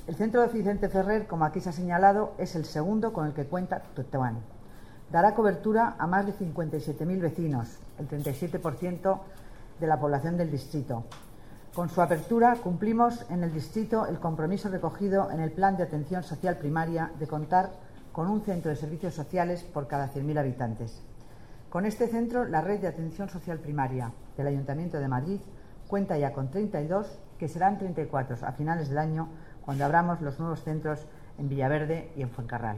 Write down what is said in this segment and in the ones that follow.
El centro de Vicente Ferrer, como aquí se ha señalado, es el segundo con el que cuenta Tetuán. Dará cobertura a más de 57.000 vecinos, el 37% de la población del distrito. Con su apertura cumplimos en el distrito el compromiso recogido en el Plan de Atención Social Primaria de contar con un centro de servicios sociales por cada 100.000 habitantes. Con este centro, la red de atención social primaria del Ayuntamiento de Madrid cuenta ya con 32, que serán 34 a finales del año, cuando abramos los nuevos centros en Villaverde y en Fuencarral.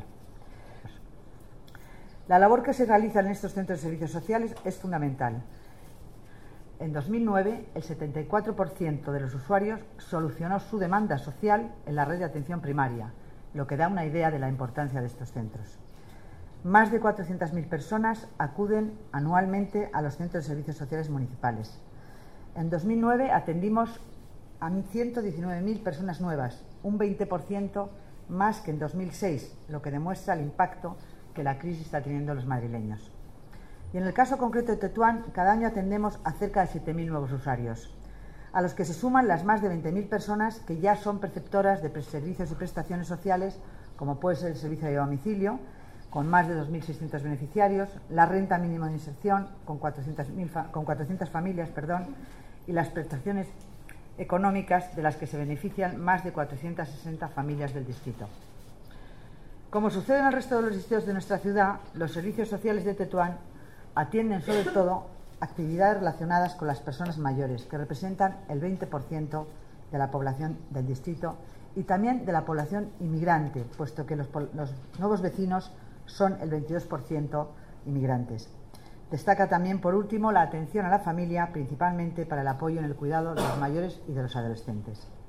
La labor que se realiza en estos centros de servicios sociales es fundamental. En 2009, el 74% de los usuarios solucionó su demanda social en la red de atención primaria, lo que da una idea de la importancia de estos centros. Más de 400.000 personas acuden anualmente a los centros de servicios sociales municipales. En 2009 atendimos a 119.000 personas nuevas, un 20% más que en 2006, lo que demuestra el impacto que la crisis está teniendo en los madrileños. Y en el caso concreto de Tetuán, cada año atendemos a cerca de 7.000 nuevos usuarios, a los que se suman las más de 20.000 personas que ya son perceptoras de servicios y prestaciones sociales, como puede ser el servicio de domicilio, con más de 2.600 beneficiarios, la renta mínima de inserción, con 400 familias, y las prestaciones económicas de las que se benefician más de 460 familias del distrito. Como sucede en el resto de los distritos de nuestra ciudad, los servicios sociales de Tetuán atienden sobre todo actividades relacionadas con las personas mayores, que representan el 20% de la población del distrito, y también de la población inmigrante, puesto que los nuevos vecinos son el 22% inmigrantes. Destaca también, por último, la atención a la familia, principalmente para el apoyo en el cuidado de los mayores y de los adolescentes.